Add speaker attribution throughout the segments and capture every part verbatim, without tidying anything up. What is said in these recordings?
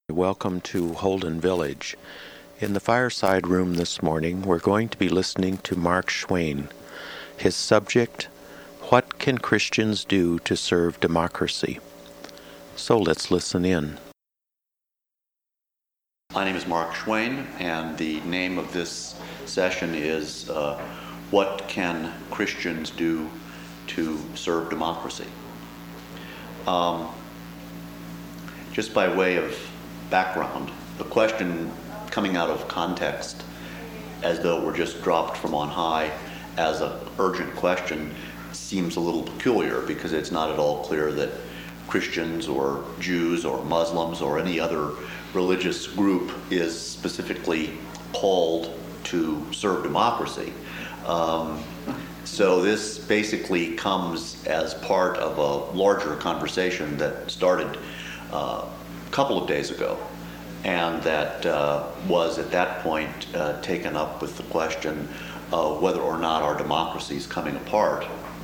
Speaker 1: Welcome to Holden Village. In the fireside room this morning, we're going to be listening to Mark Schwain. His subject, What Can Christians Do to Serve Democracy? So let's listen in.
Speaker 2: My name is Mark Schwain, and the name of this session is uh, What Can Christians Do to Serve Democracy? Um, just by way of background, the question coming out of context as though it were just dropped from on high as an urgent question seems a little peculiar, because it's not at all clear that Christians or Jews or Muslims or any other religious group is specifically called to serve democracy. Um, so this basically comes as part of a larger conversation that started uh, a couple of days ago, and that uh, was at that point uh, taken up with the question of whether or not our democracy is coming apart.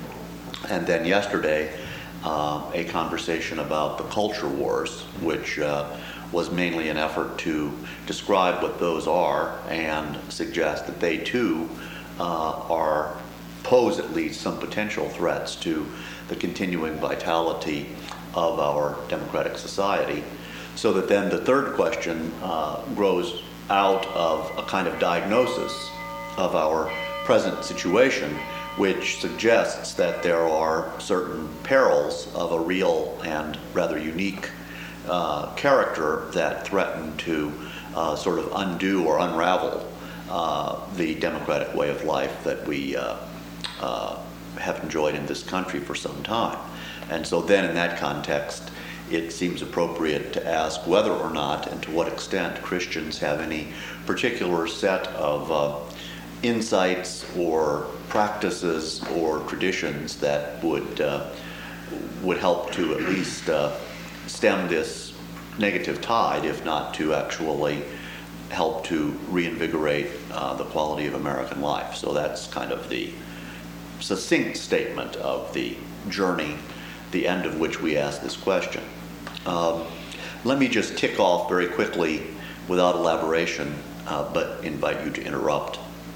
Speaker 2: And then yesterday, uh, a conversation about the culture wars, which uh, was mainly an effort to describe what those are and suggest that they too uh, are pose at least some potential threats to the continuing vitality of our democratic society. So that then the third question uh, grows out of a kind of diagnosis of our present situation, which suggests that there are certain perils of a real and rather unique uh, character that threaten to uh, sort of undo or unravel uh, the democratic way of life that we uh, uh, have enjoyed in this country for some time. And so then in that context, it seems appropriate to ask whether or not and to what extent Christians have any particular set of uh, insights or practices or traditions that would uh, would help to at least uh, stem this negative tide, if not to actually help to reinvigorate uh, the quality of American life. So that's kind of the succinct statement of the journey, the end of which we ask this question. Um, let me just tick off very quickly, without elaboration, uh, but invite you to interrupt,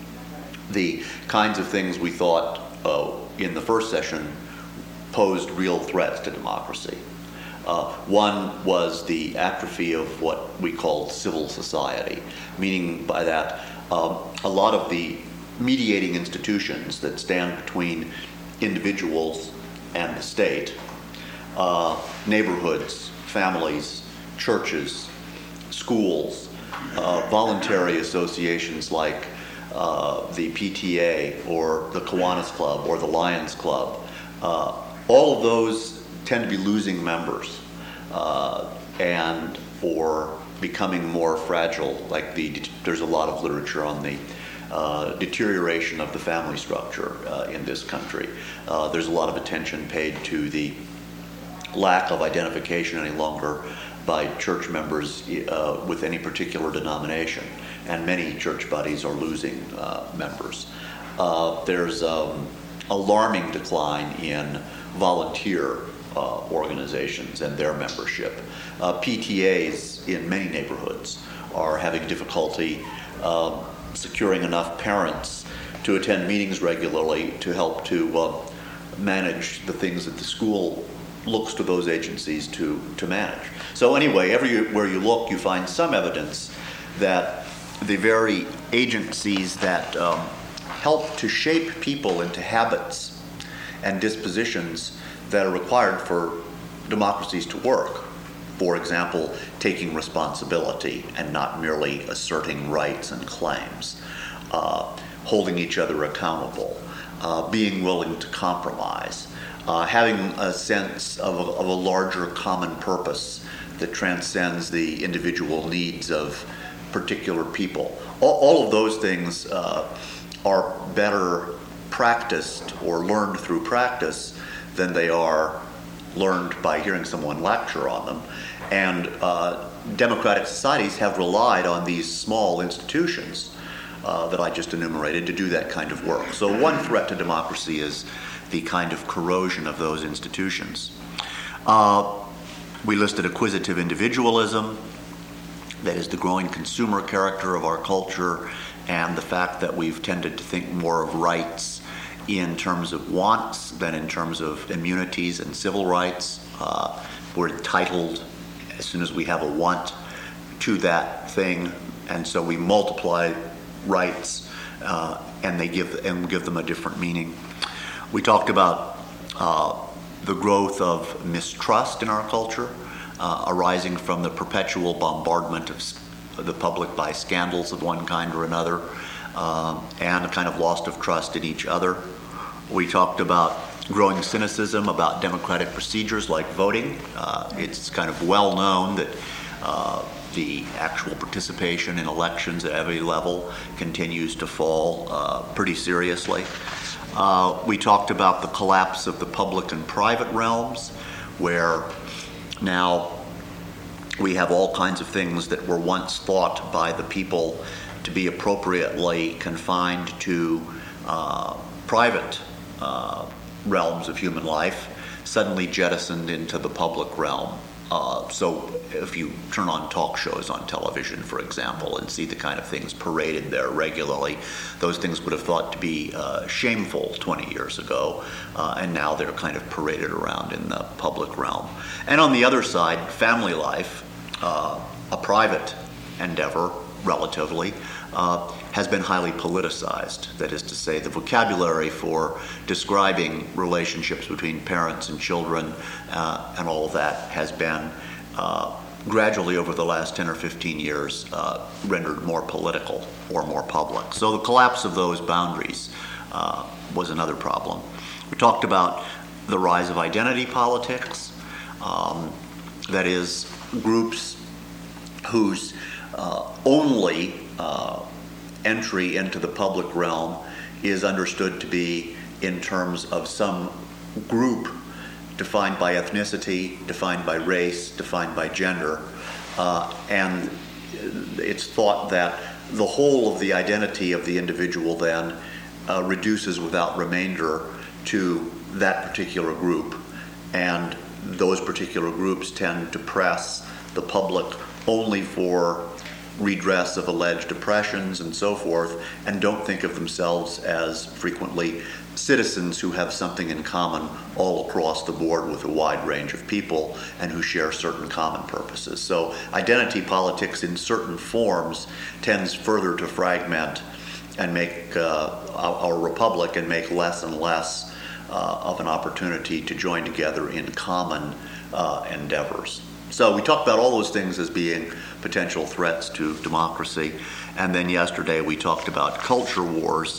Speaker 2: the kinds of things we thought uh, in the first session posed real threats to democracy. Uh, one was the atrophy of what we called civil society, meaning by that um, a lot of the mediating institutions that stand between individuals and the state, uh, neighborhoods, families, churches, schools, uh, voluntary associations like uh, the P T A or the Kiwanis Club or the Lions Club, uh, all of those tend to be losing members uh, and or becoming more fragile. Like the, there's a lot of literature on the uh, deterioration of the family structure uh, in this country. Uh, there's a lot of attention paid to the lack of identification any longer by church members uh, with any particular denomination, and many church bodies are losing uh, members. Uh, there's um, alarming decline in volunteer uh, organizations and their membership. Uh, P T As in many neighborhoods are having difficulty uh, securing enough parents to attend meetings regularly to help to uh, manage the things that the school looks to those agencies to, to manage. So anyway, everywhere you look, you find some evidence that the very agencies that um, help to shape people into habits and dispositions that are required for democracies to work, for example, taking responsibility and not merely asserting rights and claims, uh, holding each other accountable, uh, being willing to compromise, Uh, having a sense of a, of a larger common purpose that transcends the individual needs of particular people. All, all of those things uh, are better practiced or learned through practice than they are learned by hearing someone lecture on them. And uh, democratic societies have relied on these small institutions uh, that I just enumerated to do that kind of work. So one threat to democracy is the kind of corrosion of those institutions. Uh, we listed acquisitive individualism, That is the growing consumer character of our culture and the fact that we've tended to think more of rights in terms of wants than in terms of immunities and civil rights. Uh, we're entitled, as soon as we have a want, to that thing, and so we multiply rights uh, and they give and give them a different meaning. We talked about uh, the growth of mistrust in our culture, uh, arising from the perpetual bombardment of the public by scandals of one kind or another, uh, and a kind of loss of trust in each other. We talked about growing cynicism about democratic procedures like voting. Uh, it's kind of well known that uh, the actual participation in elections at every level continues to fall uh, pretty seriously. Uh, we talked about the collapse of the public and private realms, where now we have all kinds of things that were once thought by the people to be appropriately confined to uh, private uh, realms of human life, suddenly jettisoned into the public realm. Uh, so if you turn on talk shows on television, for example, and see the kind of things paraded there regularly, those things would have thought to be uh, shameful twenty years ago, uh, and now they're kind of paraded around in the public realm. And on the other side, family life, uh, a private endeavor, relatively, uh, has been highly politicized. That is to say, the vocabulary for describing relationships between parents and children uh, and all of that has been uh, gradually over the last ten or fifteen years uh, rendered more political or more public. So the collapse of those boundaries uh, was another problem. We talked about the rise of identity politics, um, that is, groups whose uh, only uh, entry into the public realm is understood to be in terms of some group defined by ethnicity, defined by race, defined by gender, uh, and it's thought that the whole of the identity of the individual then uh, reduces without remainder to that particular group, and those particular groups tend to press the public only for redress of alleged oppressions and so forth, and don't think of themselves as frequently citizens who have something in common all across the board with a wide range of people and who share certain common purposes. So identity politics in certain forms tends further to fragment and make uh, our, our republic and make less and less uh, of an opportunity to join together in common uh, endeavors. So we talked about all those things as being potential threats to democracy. And then yesterday we talked about culture wars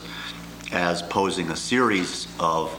Speaker 2: as posing a series of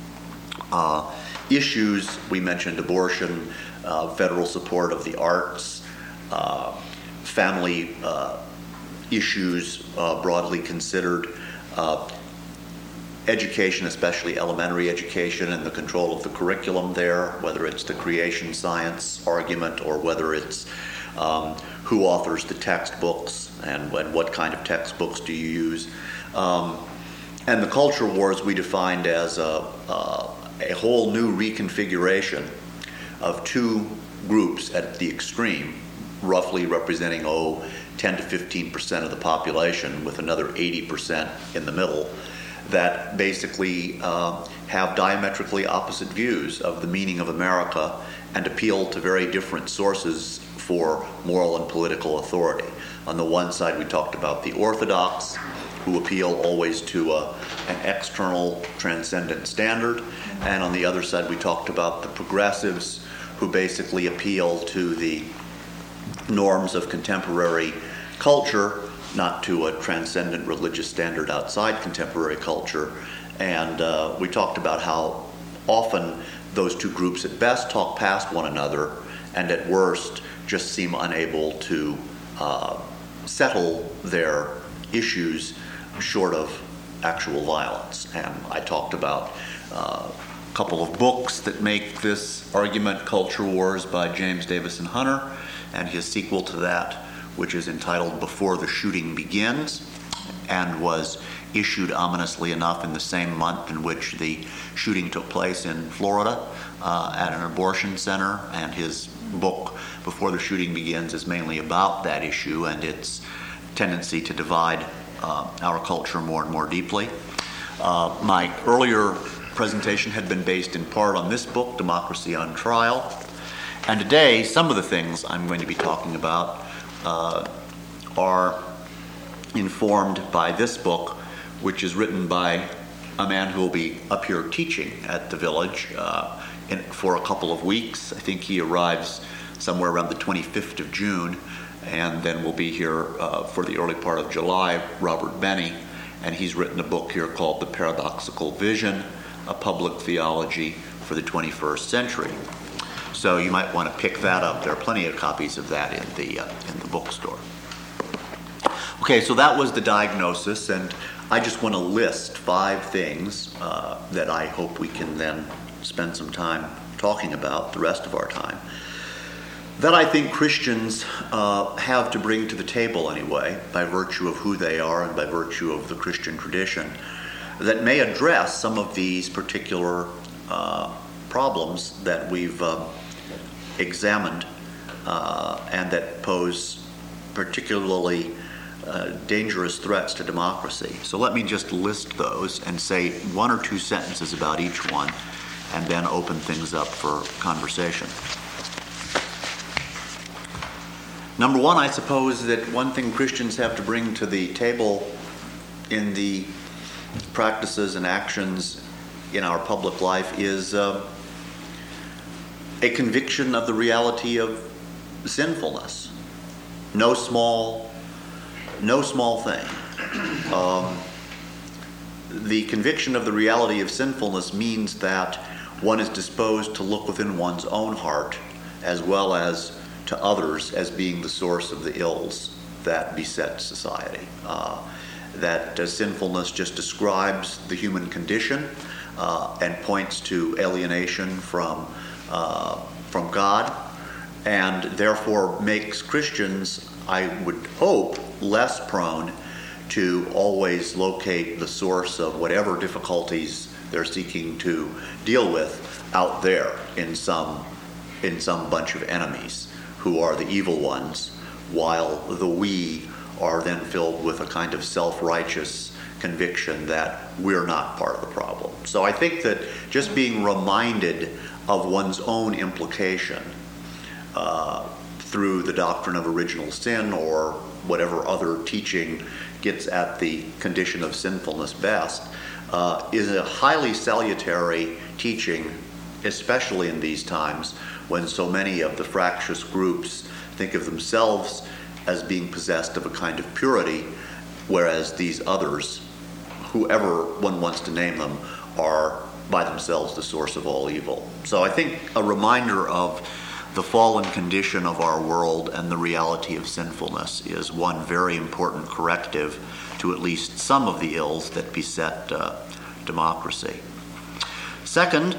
Speaker 2: uh, issues. We mentioned abortion, uh, federal support of the arts, uh, family uh, issues uh, broadly considered, uh, education, especially elementary education, and the control of the curriculum there, whether it's the creation science argument or whether it's um, who authors the textbooks and, and what kind of textbooks do you use. Um, and the culture wars we defined as a, uh, a whole new reconfiguration of two groups at the extreme, roughly representing, oh, ten to fifteen percent of the population, with another eighty percent in the middle, that basically uh, have diametrically opposite views of the meaning of America and appeal to very different sources for moral and political authority. On the one side, we talked about the orthodox, who appeal always to a, an external transcendent standard, and on the other side, we talked about the progressives, who basically appeal to the norms of contemporary culture, not to a transcendent religious standard outside contemporary culture. And uh, we talked about how often those two groups at best talk past one another and at worst just seem unable to uh, settle their issues short of actual violence. And I talked about uh, a couple of books that make this argument, Culture Wars by James Davison Hunter, and his sequel to that, which is entitled Before the Shooting Begins, and was issued ominously enough in the same month in which the shooting took place in Florida uh, at an abortion center. And his book, before the shooting begins is mainly about that issue and its tendency to divide uh, our culture more and more deeply. Uh, my earlier presentation had been based in part on this book, Democracy on Trial. And today, some of the things I'm going to be talking about uh, are informed by this book, which is written by a man who will be up here teaching at the Village uh, in, for a couple of weeks. I think he arrives somewhere around the twenty-fifth of June, and then we'll be here uh, for the early part of July, Robert Benny, and he's written a book here called The Paradoxical Vision, A Public Theology for the twenty-first Century. So you might want to pick that up. There are plenty of copies of that in the, uh, in the bookstore. Okay, so that was the diagnosis, and I just want to list five things uh, that I hope we can then spend some time talking about the rest of our time, that I think Christians uh, have to bring to the table anyway, by virtue of who they are and by virtue of the Christian tradition, that may address some of these particular uh, problems that we've uh, examined uh, and that pose particularly uh, dangerous threats to democracy. So let me just list those and say one or two sentences about each one and then open things up for conversation. Number one, I suppose that one thing Christians have to bring to the table in the practices and actions in our public life is uh, a conviction of the reality of sinfulness. No small, no small thing. Um, the conviction of the reality of sinfulness means that one is disposed to look within one's own heart as well as to others as being the source of the ills that beset society. Uh, that uh, sinfulness just describes the human condition uh, and points to alienation from uh, from God, and therefore makes Christians, I would hope, less prone to always locate the source of whatever difficulties they're seeking to deal with out there in some in some bunch of enemies who are the evil ones, while the we are then filled with a kind of self-righteous conviction that we're not part of the problem. So I think that just being reminded of one's own implication uh, through the doctrine of original sin or whatever other teaching gets at the condition of sinfulness best uh, is a highly salutary teaching, especially in these times when so many of the fractious groups think of themselves as being possessed of a kind of purity, whereas these others, whoever one wants to name them, are by themselves the source of all evil. So I think a reminder of the fallen condition of our world and the reality of sinfulness is one very important corrective to at least some of the ills that beset uh, democracy. Second,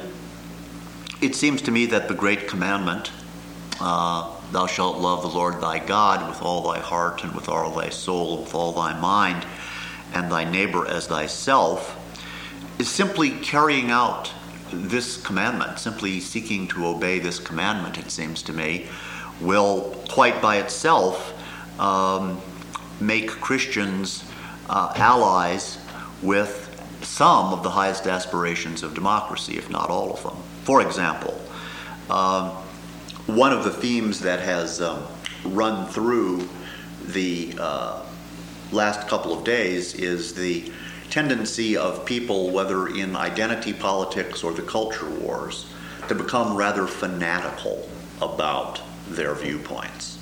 Speaker 2: it seems to me that the great commandment, uh, thou shalt love the Lord thy God with all thy heart and with all thy soul and with all thy mind, and thy neighbor as thyself, is simply carrying out this commandment, simply seeking to obey this commandment, it seems to me, will quite by itself um, make Christians uh, allies with some of the highest aspirations of democracy, if not all of them. For example, um, one of the themes that has um, run through the uh, last couple of days is the tendency of people, whether in identity politics or the culture wars, to become rather fanatical about their viewpoints.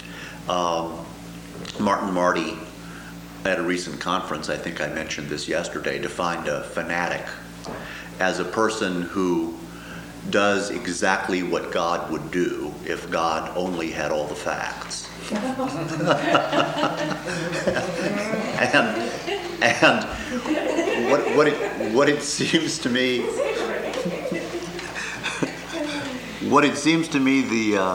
Speaker 2: Um, Martin Marty, at a recent conference, I think I mentioned this yesterday, defined a fanatic as a person who does exactly what God would do if God only had all the facts. and and what what it what it seems to me what it seems to me the uh,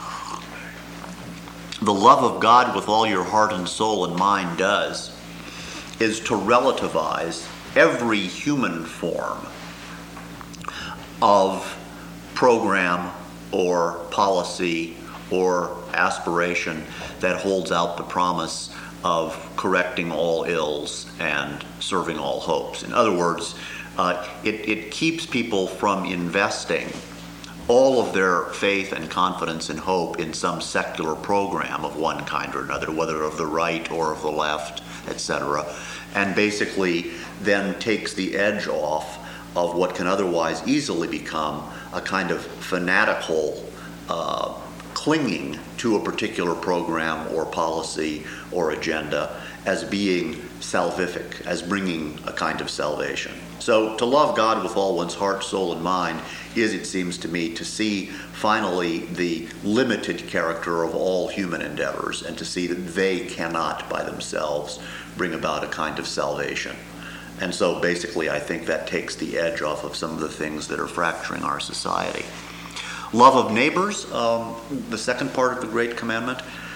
Speaker 2: the love of God with all your heart and soul and mind does is to relativize every human form of program or policy or aspiration that holds out the promise of correcting all ills and serving all hopes. In other words, uh, it, it keeps people from investing all of their faith and confidence and hope in some secular program of one kind or another, whether of the right or of the left, et cetera, and basically then takes the edge off of what can otherwise easily become a kind of fanatical uh, clinging to a particular program or policy or agenda as being salvific, as bringing a kind of salvation. So to love God with all one's heart, soul, and mind is, it seems to me, to see finally the limited character of all human endeavors and to see that they cannot by themselves bring about a kind of salvation. And so basically I think that takes the edge off of some of the things that are fracturing our society. Love of neighbors, um, the second part of the Great Commandment.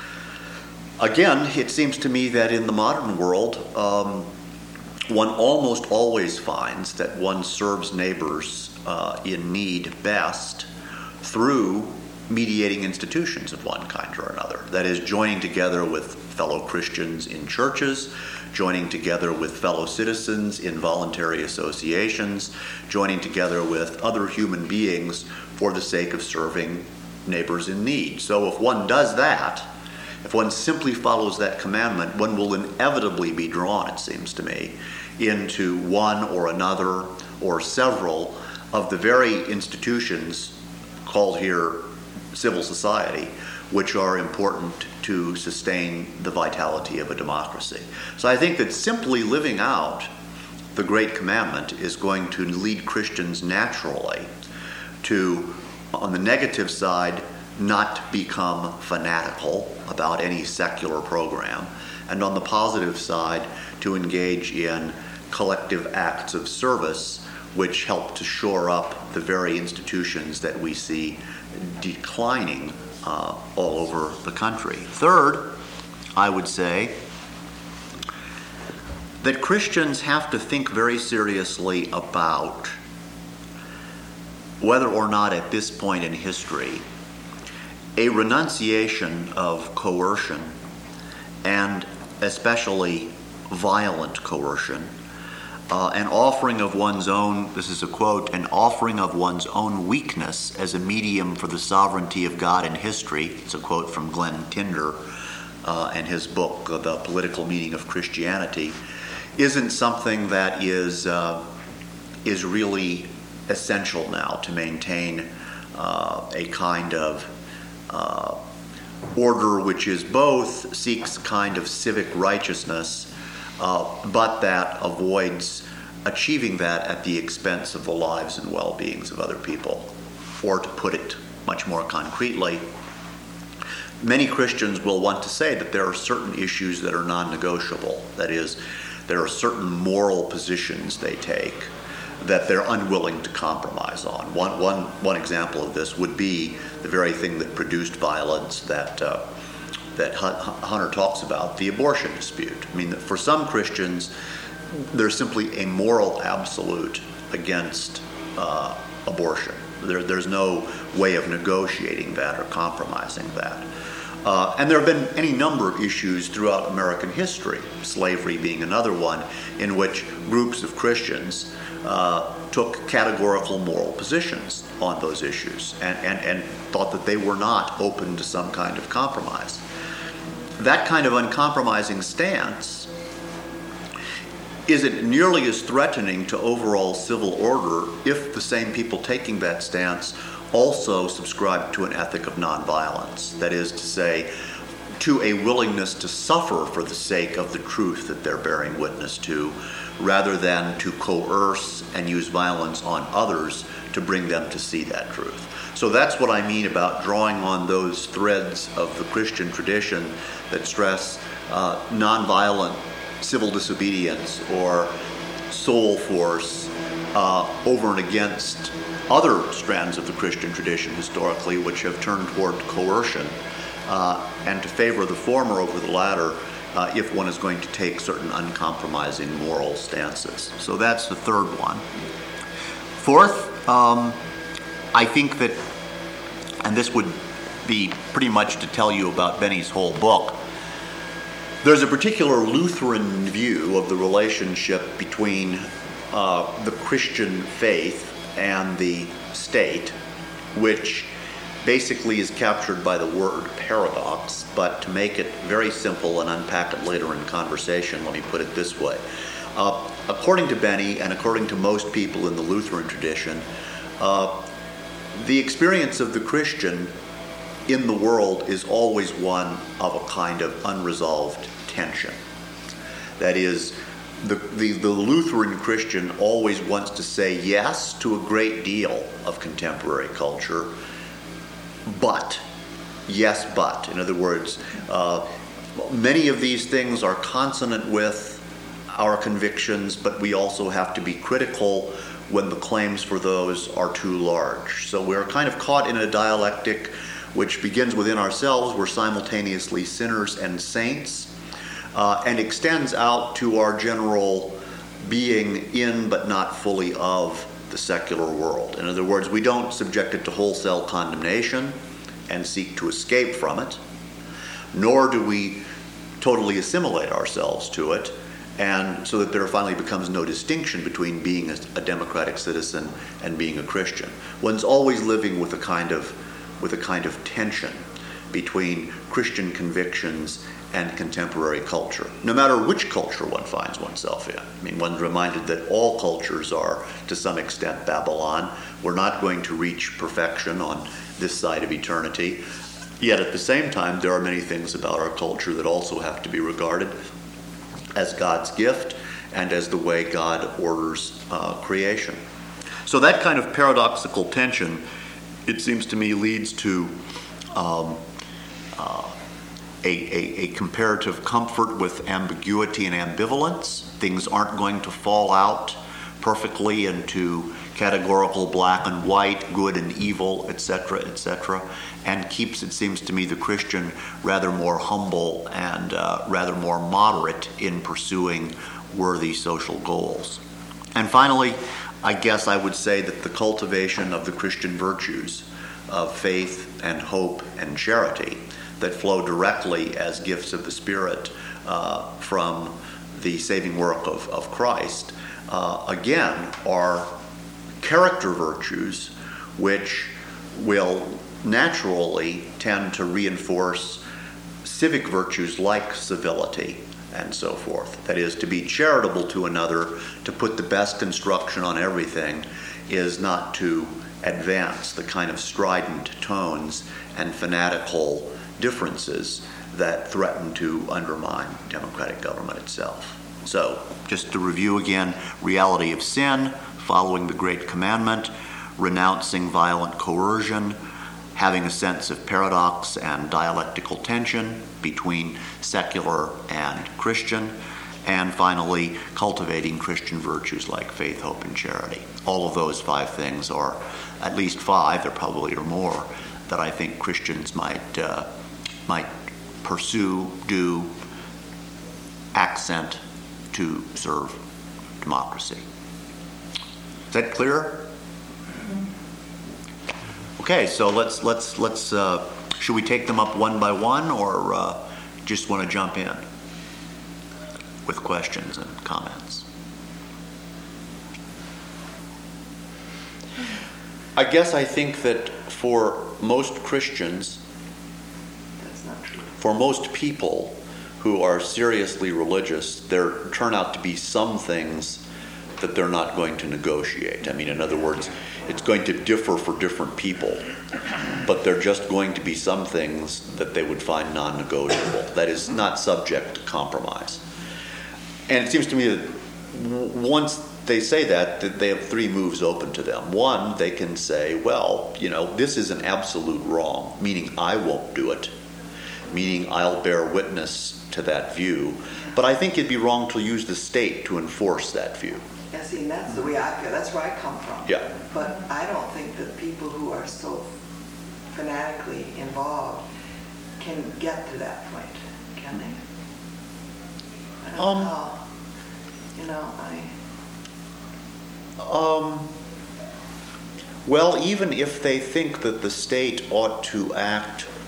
Speaker 2: Again, it seems to me that in the modern world, um, one almost always finds that one serves neighbors uh, in need best through mediating institutions of one kind or another. That is, joining together with fellow Christians in churches, joining together with fellow citizens in voluntary associations, joining together with other human beings for the sake of serving neighbors in need. So if one does that, if one simply follows that commandment, one will inevitably be drawn, it seems to me, into one or another or several of the very institutions called here civil society, which are important to sustain the vitality of a democracy. So I think that simply living out the Great Commandment is going to lead Christians naturally to, on the negative side, not become fanatical about any secular program, and on the positive side, to engage in collective acts of service which help to shore up the very institutions that we see declining uh, all over the country. Third, I would say that Christians have to think very seriously about whether or not at this point in history a renunciation of coercion, and especially violent coercion, uh, an offering of one's own, this is a quote, an offering of one's own weakness as a medium for the sovereignty of God in history, it's a quote from Glenn Tinder uh, and his book, The Political Meaning of Christianity, isn't something that is, uh, is really essential now to maintain uh, a kind of Uh, order which is both seeks kind of civic righteousness, uh, but that avoids achieving that at the expense of the lives and well-beings of other people. Or to put it much more concretely, many Christians will want to say that there are certain issues that are non-negotiable. That is, there are certain moral positions they take that they're unwilling to compromise on. One, one, one example of this would be the very thing that produced violence that uh, that Hunter talks about, the abortion dispute. I mean, for some Christians, there's simply a moral absolute against uh, abortion. There, there's no way of negotiating that or compromising that. Uh, and there have been any number of issues throughout American history, slavery being another one, in which groups of Christians uh, took categorical moral positions on those issues and, and, and thought that they were not open to some kind of compromise. That kind of uncompromising stance isn't nearly as threatening to overall civil order if the same people taking that stance also subscribe to an ethic of nonviolence. That is to say, to a willingness to suffer for the sake of the truth that they're bearing witness to, rather than to coerce and use violence on others to bring them to see that truth. So that's what I mean about drawing on those threads of the Christian tradition that stress uh, nonviolent civil disobedience or soul force uh, over and against other strands of the Christian tradition historically which have turned toward coercion, uh, and to favor the former over the latter uh, if one is going to take certain uncompromising moral stances. So that's the third one. Fourth, um, I think that, and this would be pretty much to tell you about Benny's whole book. There's a particular Lutheran view of the relationship between uh, the Christian faith and the state, which basically is captured by the word paradox, but to make it very simple and unpack it later in conversation, let me put it this way. Uh, according to Benny, and according to most people in the Lutheran tradition, uh, the experience of the Christian in the world is always one of a kind of unresolved tension. That is, the, the, the Lutheran Christian always wants to say yes to a great deal of contemporary culture, but, yes, but. In other words, uh, many of these things are consonant with our convictions, but we also have to be critical when the claims for those are too large. So we're kind of caught in a dialectic which begins within ourselves. We're simultaneously sinners and saints, uh, and extends out to our general being in but not fully of the secular world. In other words, we don't subject it to wholesale condemnation and seek to escape from it, nor do we totally assimilate ourselves to it, and so that there finally becomes no distinction between being a, a democratic citizen and being a Christian. One's always living with a kind of with a kind of tension between Christian convictions and contemporary culture, no matter which culture one finds oneself in. I mean, one's reminded that all cultures are, to some extent, Babylon. We're not going to reach perfection on this side of eternity. Yet at the same time, there are many things about our culture that also have to be regarded as God's gift and as the way God orders uh, creation. So that kind of paradoxical tension, it seems to me, leads to um, uh, a, a, a comparative comfort with ambiguity and ambivalence. Things aren't going to fall out perfectly into categorical black and white, good and evil, et cetera, et cetera, and keeps, it seems to me, the Christian rather more humble and uh, rather more moderate in pursuing worthy social goals. And finally, I guess I would say that the cultivation of the Christian virtues of faith and hope and charity that flow directly as gifts of the Spirit uh, from the saving work of, of Christ, uh, again, are character virtues which will naturally tend to reinforce civic virtues like civility and so forth. That is, to be charitable to another, to put the best construction on everything, is not to advance the kind of strident tones and fanatical differences that threaten to undermine democratic government itself. So, just to review again, reality of sin, following the Great Commandment, renouncing violent coercion, having a sense of paradox and dialectical tension between secular and Christian, and finally, cultivating Christian virtues like faith, hope, and charity. All of those five things, or at least five, there probably are more, that I think Christians might uh, might pursue, do, accent to serve democracy. Is that clear? Okay, so let's let's let's. Uh, should we take them up one by one, or uh, just want to jump in with questions and comments? I guess I think that for most Christians,
Speaker 3: that's not true.
Speaker 2: For most people who are seriously religious, there turn out to be some things that they're not going to negotiate. I mean, in other words, it's going to differ for different people, but there are just going to be some things that they would find non-negotiable. That is not subject to compromise. And it seems to me that once they say that, that they have three moves open to them. One, they can say, well, you know, this is an absolute wrong, meaning I won't do it, meaning I'll bear witness to that view. But I think it'd be wrong to use the state to enforce that view.
Speaker 3: Yeah, see, and that's the way I feel. That's where I come from.
Speaker 2: Yeah.
Speaker 3: But I don't think that people who are so fanatically involved can get to that point, can they? I don't
Speaker 2: Um,
Speaker 3: know how. You know, I...
Speaker 2: Um, well, even if they think that the state ought to act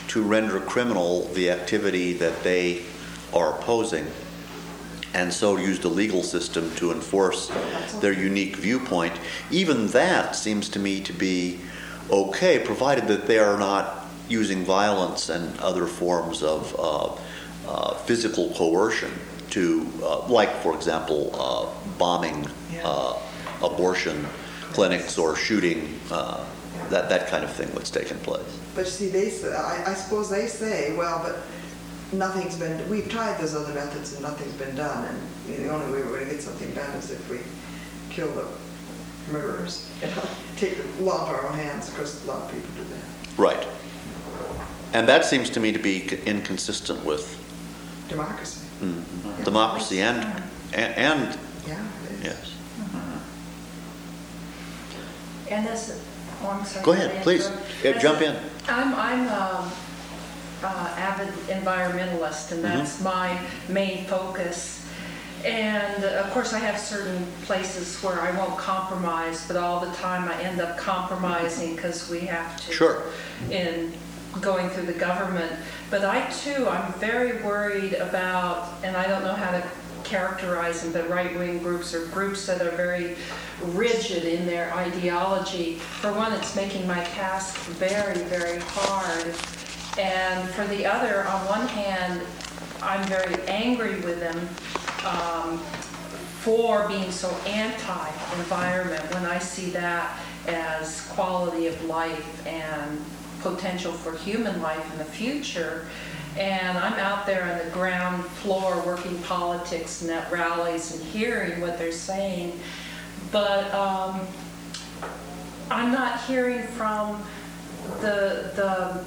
Speaker 2: to render criminal the activity that they are opposing, and so use the legal system to enforce their unique viewpoint. Even that seems to me to be okay, provided that they are not using violence and other forms of uh, uh, physical coercion to, uh, like, for example, uh, bombing uh, abortion clinics or shooting, uh, that, that kind of thing that's taken place.
Speaker 3: But you see, they say, I, I suppose they say, well, but nothing's been, we've tried those other methods and nothing's been done, and you know, the only way we're going to get something done is if we kill the murderers, you know, take the law into our own hands. Of course, a lot of people do that.
Speaker 2: Right. And that seems to me to be inconsistent with
Speaker 3: Democracy.
Speaker 2: mm,
Speaker 3: Yeah.
Speaker 2: democracy and, and, and
Speaker 3: Yeah, it is.
Speaker 2: yes.
Speaker 4: And this, oh, I'm sorry.
Speaker 2: Go
Speaker 4: can I
Speaker 2: ahead, please.
Speaker 4: interrupt?
Speaker 2: Yeah,
Speaker 4: As
Speaker 2: jump
Speaker 4: a-
Speaker 2: in.
Speaker 4: I'm, I'm um, uh, avid environmentalist, and that's
Speaker 2: Mm-hmm.
Speaker 4: my main focus. And uh, of course, I have certain places where I won't compromise, but all the time I end up compromising because we have to.
Speaker 2: Sure.
Speaker 4: In going through the government. But I too, I'm very worried about, and I don't know how to characterize them, but right-wing groups or groups that are very rigid in their ideology. For one, it's making my task very, very hard. And for the other, on one hand, I'm very angry with them um, for being so anti-environment when I see that as quality of life and potential for human life in the future. And I'm out there on the ground floor working politics and at rallies and hearing what they're saying. But um, I'm not hearing from the, the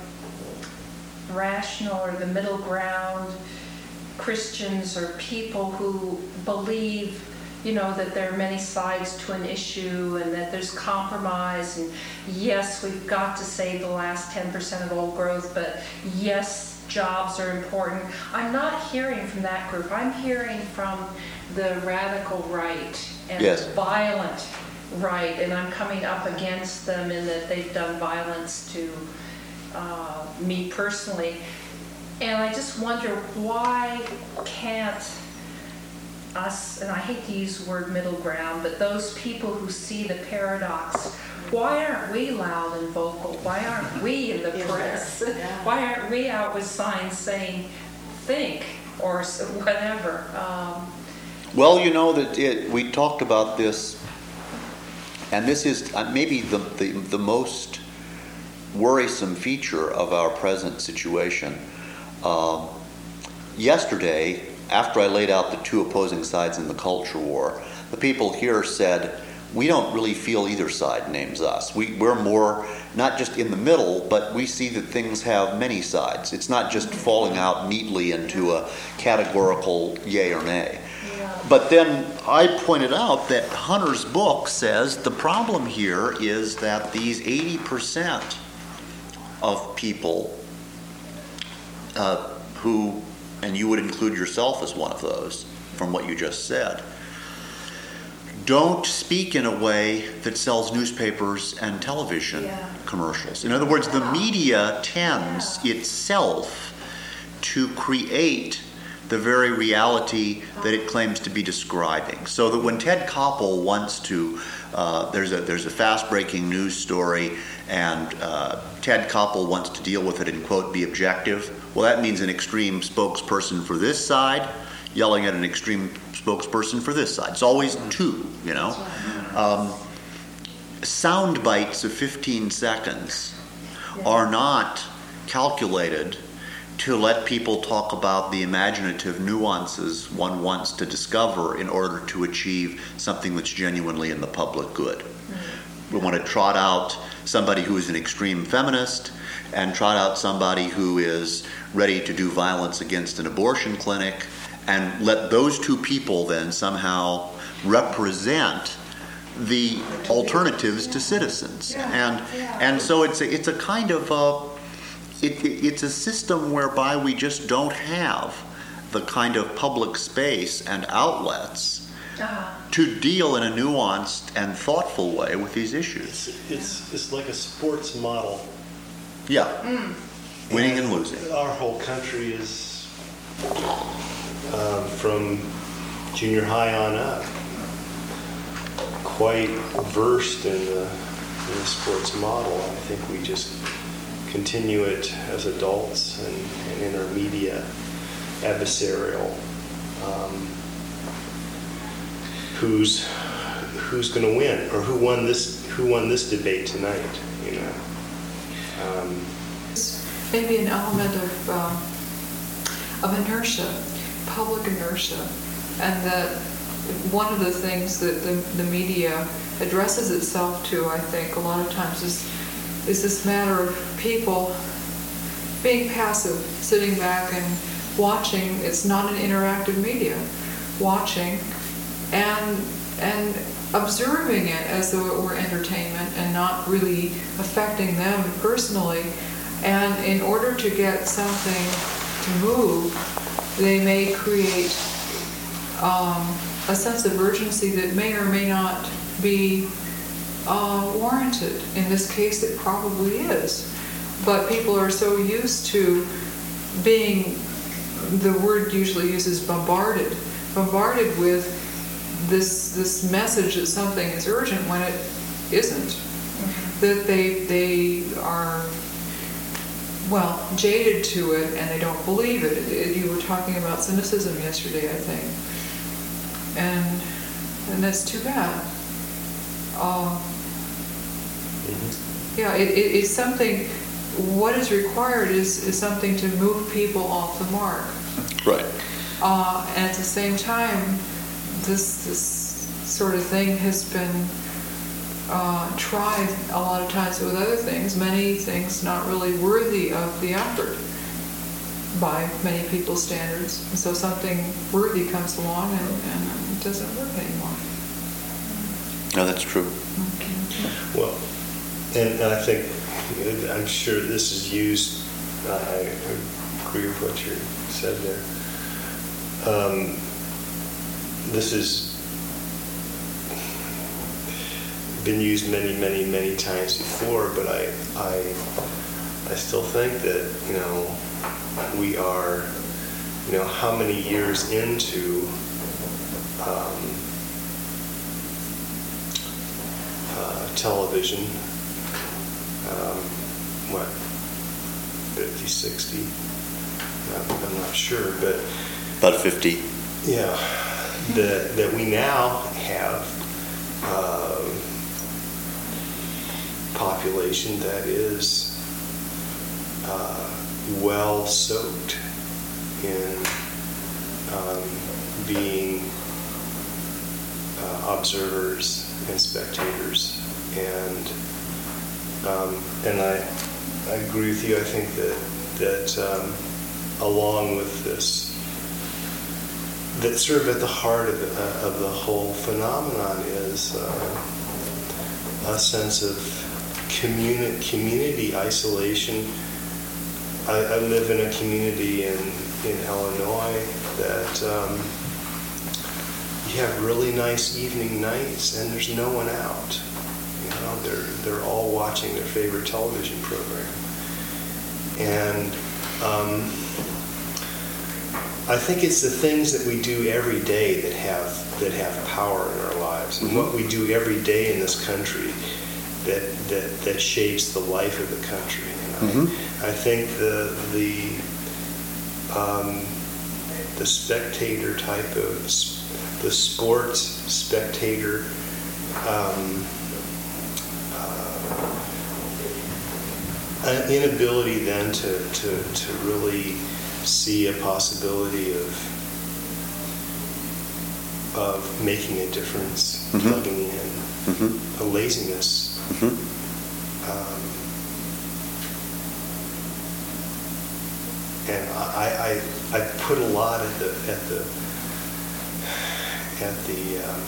Speaker 4: rational or the middle ground Christians or people who believe, you know, that there are many sides to an issue and that there's compromise, and yes, we've got to save the last ten percent of old growth, but yes, jobs are important. I'm not hearing from that group. I'm hearing from the radical right and
Speaker 2: Yes.
Speaker 4: the violent right, and I'm coming up against them in that they've done violence to uh, me personally. And I just wonder, why can't us, and I hate to use the word middle ground, but those people who see the paradox, why aren't we loud and vocal? Why aren't we in the
Speaker 3: In
Speaker 4: press?
Speaker 3: there, yeah.
Speaker 4: Why aren't we out with signs saying, think, or s- whatever? Um,
Speaker 2: Well, you know that it, we talked about this, and this is uh, maybe the, the, the most worrisome feature of our present situation. Um, yesterday, after I laid out the two opposing sides in the culture war, the people here said, we don't really feel either side names us. We, we're more, not just in the middle, but we see that things have many sides. It's not just falling out neatly into a categorical yay or nay.
Speaker 4: yeah.
Speaker 2: But then I pointed out that Hunter's book says the problem here is that these eighty percent of people uh, who, and you would include yourself as one of those from what you just said, don't speak in a way that sells newspapers and television
Speaker 4: Yeah.
Speaker 2: commercials. In other words, the media tends
Speaker 4: Yeah.
Speaker 2: itself to create the very reality that it claims to be describing. So that when Ted Koppel wants to, uh, there's a there's a fast-breaking news story, and uh, Ted Koppel wants to deal with it and, quote, be objective. Well, that means an extreme spokesperson for this side yelling at an extreme spokesperson for this side. It's always two, you know. Um, sound bites of fifteen seconds are not calculated to let people talk about the imaginative nuances one wants to discover in order to achieve something that's genuinely in the public good. We want to trot out somebody who is an extreme feminist and trot out somebody who is ready to do violence against an abortion clinic, and let those two people then somehow represent the alternatives to citizens. And and so it's a, it's a kind of a, it, it, it's a system whereby we just don't have the kind of public space and outlets
Speaker 4: Ah.
Speaker 2: to deal in a nuanced and thoughtful way with these issues.
Speaker 5: It's, it's, it's like a sports model.
Speaker 2: Yeah. winning and losing.
Speaker 5: Our whole country is um, from junior high on up quite versed in the, in the sports model. I think we just continue it as adults and, and in our media adversarial. Um, who's who's going to win, or who won this who won this debate tonight? You know. Um,
Speaker 6: Maybe an element of um, of inertia, public inertia, and that one of the things that the, the media addresses itself to, I think, a lot of times is is this matter of people being passive, sitting back and watching. It's not an interactive media, watching and and observing it as though it were entertainment and not really affecting them personally. And in order to get something to move, they may create um, a sense of urgency that may or may not be uh, warranted. In this case, it probably is. But people are so used to being, the word usually uses bombarded, bombarded with this this message that something is urgent when it isn't. Mm-hmm. That they they are, well, jaded to it and they don't believe it. It, it. You were talking about cynicism yesterday, I think, and and that's too bad. Uh, mm-hmm. Yeah, it, it, it's something. What is required is, is something to move people off the mark.
Speaker 2: Right.
Speaker 6: Uh, and at the same time, this this sort of thing has been uh, tried a lot of times with other things, many things not really worthy of the effort by many people's standards. And so something worthy comes along and, and it doesn't work anymore.
Speaker 2: No, that's true.
Speaker 6: Okay.
Speaker 5: Well, and, and I think, I'm sure this is used, uh, I agree with what you said there. Um, this has been used many, many, many times before, but I, I, I still think that, you know, we are, you know, how many years into um, uh, television? Um, what, fifty, sixty? I'm, I'm not sure, but
Speaker 2: About fifty.
Speaker 5: yeah, that that we now have uh, population that is uh, well soaked in um, being uh, observers and spectators, and um, and I, I agree with you. I think that that um, along with this, that sort of at the heart of the, uh, of the whole phenomenon is uh, a sense of communi- community isolation. I, I live in a community in, in Illinois that um, you have really nice evening nights and there's no one out. You know, they're, they're all watching their favorite television program. And um, I think it's the things that we do every day that have that have power in our lives, and what we do every day in this country that that, that shapes the life of the country. You know? Mm-hmm. I think the the um, the spectator type of the sports spectator um, uh, an inability then to to to really see a possibility of of making a difference, mm-hmm. plugging in, mm-hmm. a laziness. Mm-hmm. Um, and I, I I put a lot at the at the at the um,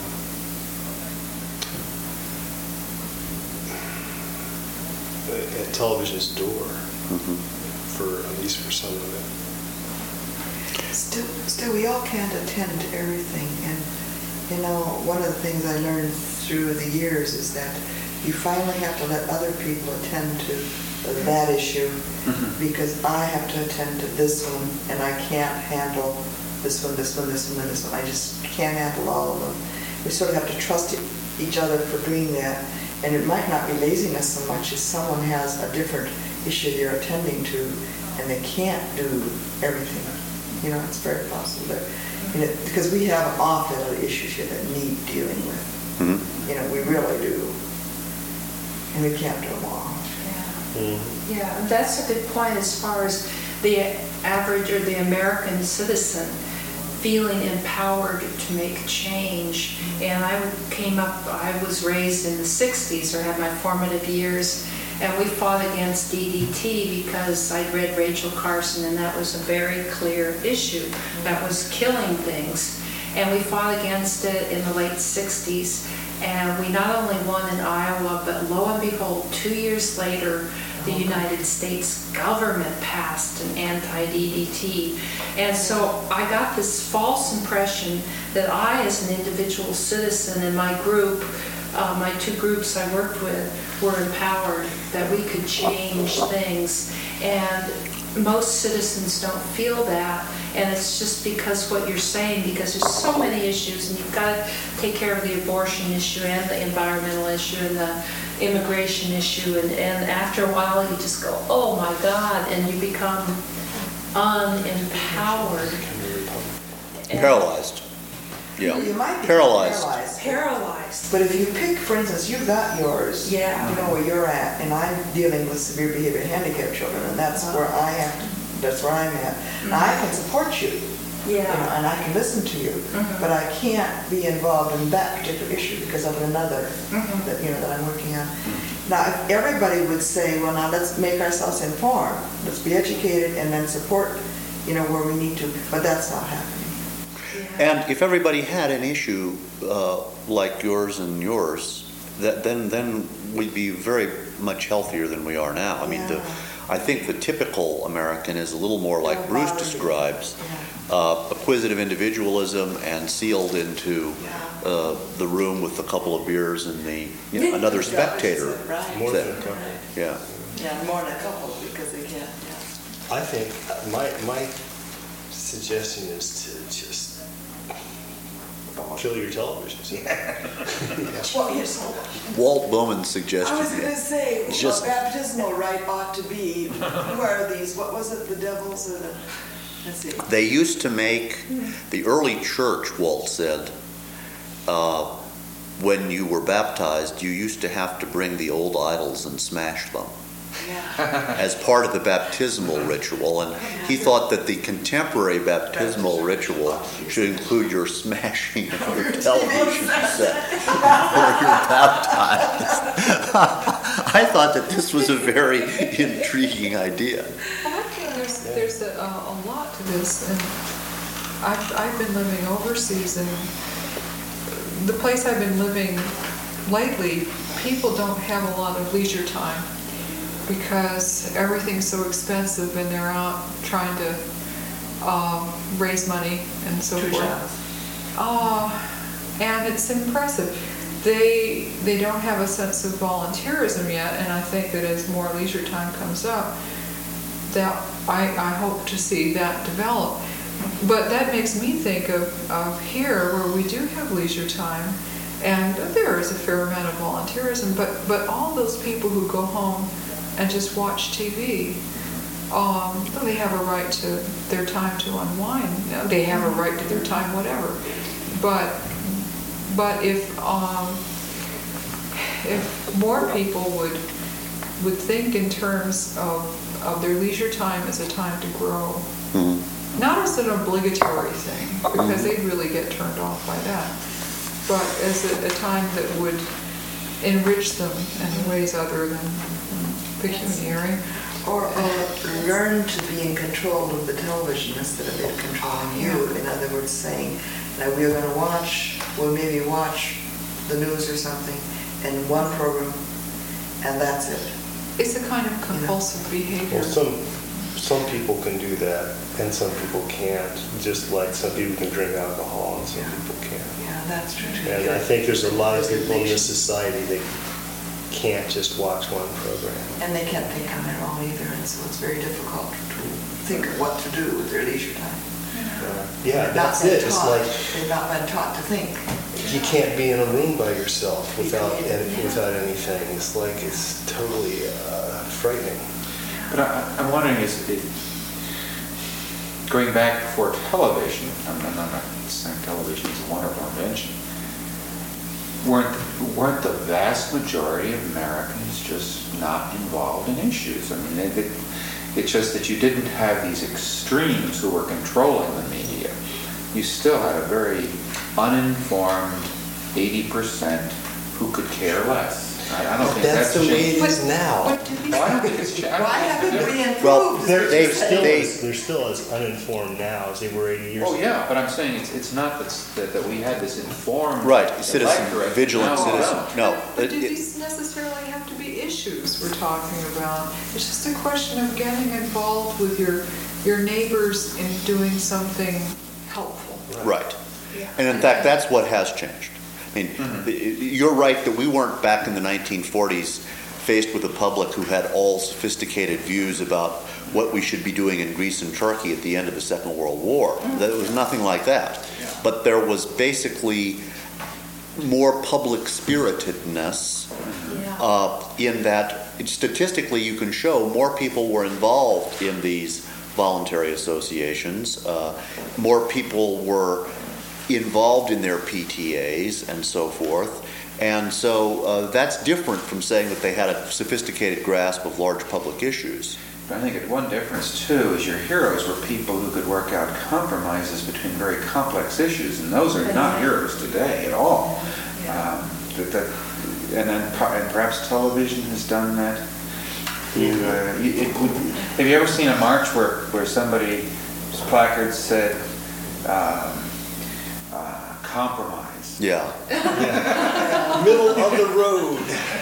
Speaker 5: at television's door, mm-hmm. for at least for some of it.
Speaker 3: Still, still, we all can't attend to everything, and you know, one of the things I learned through the years is that you finally have to let other people attend to that issue because I have to attend to this one and I can't handle this one, this one, this one, and this one. I just can't handle all of them. We sort of have to trust each other for doing that. And it might not be laziness so much as someone has a different issue they're attending to and they can't do everything. You know, it's very possible that, you know, because we have an awful lot of issues here that need dealing with. Mm-hmm. You know, we really do. And we can't do them all.
Speaker 4: Yeah.
Speaker 5: Mm-hmm.
Speaker 4: Yeah, that's a good point as far as the average or the American citizen feeling empowered to make change. And I came up, I was raised in the sixties or had my formative years, and we fought against D D T because I'd read Rachel Carson and that was a very clear issue that was killing things. And we fought against it in the late sixties, and we not only won in Iowa, but lo and behold, two years later, the United States government passed an anti-D D T. And so I got this false impression that I, as an individual citizen, and my group, uh, my two groups I worked with, were empowered, that we could change things. And most citizens don't feel that. And it's just because what you're saying, because there's so many issues, and you've got to take care of the abortion issue and the environmental issue and the immigration issue, and, and after a while you just go, oh my God, and you become unempowered. And
Speaker 2: Paralyzed. Yeah.
Speaker 3: You might be
Speaker 2: Paralyzed.
Speaker 3: paralyzed.
Speaker 4: paralyzed.
Speaker 3: But if you pick, for instance, you've got yours.
Speaker 4: Yeah.
Speaker 3: You know where you're at, and I'm dealing with severe behavior handicapped children, and that's where I have to, that's where I'm at. Now, I can support you. You know,
Speaker 4: Yeah.
Speaker 3: and I can listen to you,
Speaker 4: Mhm.
Speaker 3: but I can't be involved in that particular issue because of another
Speaker 4: Mhm.
Speaker 3: that, you know, that I'm working on. Now, if everybody would say, well, now let's make ourselves informed, let's be educated and then support, you know, where we need to, but that's not happening.
Speaker 2: And if everybody had an issue uh, like yours and yours, that then then we'd be very much healthier than we are now. I mean, the,
Speaker 3: Yeah.
Speaker 2: I think the typical American is a little more like
Speaker 3: Yeah,
Speaker 2: Bruce
Speaker 3: bother.
Speaker 2: describes,
Speaker 3: Yeah.
Speaker 2: uh, acquisitive individualism and sealed into
Speaker 3: Yeah.
Speaker 2: uh, the room with a couple of beers and the you know, another spectator.
Speaker 3: Right.
Speaker 5: More
Speaker 2: thing.
Speaker 5: than a couple.
Speaker 2: Yeah.
Speaker 3: Yeah, more than a couple because they can't, yeah.
Speaker 5: I think my my suggestion is to just kill your televisions.
Speaker 3: Well, yes,
Speaker 2: Walt Bowman's
Speaker 3: I
Speaker 2: suggestion.
Speaker 3: was gonna say,
Speaker 2: It's just-
Speaker 3: what baptismal rite ought to be, where are these, what was it, the devils or the, let's see.
Speaker 2: They used to make, the early church, Walt said, uh, when you were baptized, you used to have to bring the old idols and smash them
Speaker 3: Yeah.
Speaker 2: as part of the baptismal ritual. And he thought that the contemporary baptismal ritual should include your smashing of your television set before you're baptized. I thought that this was a very intriguing idea.
Speaker 6: Well, I think there's, there's a, a lot to this, and I've, I've been living overseas, and the place I've been living lately, people don't have a lot of leisure time because everything's so expensive, and they're out trying to um, raise money and so forth. Uh, and it's impressive. They they don't have a sense of volunteerism yet, and I think that as more leisure time comes up, that I, I hope to see that develop. But that makes me think of, of here, where we do have leisure time, and there is a fair amount of volunteerism, but, but all those people who go home and just watch T V, um, they have a right to their time to unwind. They have a right to their time, whatever. But but if um, if more people would would think in terms of, of their leisure time as a time to grow,
Speaker 2: Mm-hmm.
Speaker 6: not as an obligatory thing, because they'd really get turned off by that, but as a, a time that would enrich them in ways other than pecuniary.
Speaker 3: Or, or learn to be in control of the television instead of it controlling you. In other words, saying, now we're going to watch, we'll maybe watch the news or something, and one program, and that's it.
Speaker 6: It's a kind of compulsive behavior.
Speaker 5: Well, some some people can do that, and some people can't. Just like some people can drink alcohol, and some
Speaker 3: Yeah.
Speaker 5: people can't.
Speaker 3: Yeah, that's true too.
Speaker 5: And I think there's a lot of people in this society that can't just watch one program.
Speaker 3: And they can't think on their own either, and so it's very difficult to think of what to do with their leisure time.
Speaker 5: Uh, Yeah,
Speaker 3: They've not
Speaker 5: that's
Speaker 3: been
Speaker 5: it. It's
Speaker 3: taught-
Speaker 5: like,
Speaker 3: They've not been taught to think.
Speaker 5: you can't be in a room by yourself without,
Speaker 3: Yeah.
Speaker 5: any- without anything. It's like, it's totally uh, frightening.
Speaker 7: But I, I'm wondering, is it, going back before television, I'm not, I'm not saying television is a wonderful invention, weren't, weren't the vast majority of Americans just not involved in issues? I mean, it, it, it's just that you didn't have these extremes who were controlling the media. You still had a very uninformed eighty percent who could care less. I, I don't
Speaker 5: But
Speaker 7: think
Speaker 5: that's
Speaker 7: that's
Speaker 5: the way it
Speaker 7: changed.
Speaker 5: is now.
Speaker 6: What do these-
Speaker 7: Well, I don't think it's changed. I don't
Speaker 3: Why
Speaker 7: think it's
Speaker 3: haven't we
Speaker 7: different.
Speaker 2: Well,
Speaker 3: improved?
Speaker 5: They're,
Speaker 2: They-
Speaker 5: they're, still
Speaker 2: they-
Speaker 5: as, they're still as uninformed now as they were eighty years
Speaker 7: Oh,
Speaker 5: ago.
Speaker 7: yeah, but I'm saying it's, it's not that, that that we had this informed.
Speaker 2: Right, citizen,
Speaker 7: electorate.
Speaker 2: vigilant
Speaker 7: No,
Speaker 2: citizen,
Speaker 7: no.
Speaker 2: no.
Speaker 6: But
Speaker 2: it-
Speaker 6: do
Speaker 2: it-
Speaker 6: these necessarily have to be issues we're talking about? It's just a question of getting involved with your, your neighbors in doing something helpful.
Speaker 2: Right. And in fact, that's what has changed. I mean,
Speaker 7: Mm-hmm.
Speaker 2: you're right that we weren't back in the nineteen forties faced with a public who had all sophisticated views about what we should be doing in Greece and Turkey at the end of the Second World War. There was nothing like that. But there was basically more public spiritedness
Speaker 4: Yeah.
Speaker 2: uh, in that statistically you can show more people were involved in these voluntary associations, uh, more people were involved in their P T As and so forth. And so uh, that's different from saying that they had a sophisticated grasp of large public issues.
Speaker 7: But I think that one difference too is your heroes were people who could work out compromises between very complex issues, and those are not heroes today at all. Um, that, that, and then per- and perhaps television has done that. You, uh, you, it would, have you ever seen a march where where somebody's placard said um, uh, compromise?
Speaker 2: Yeah.
Speaker 5: Middle of the road.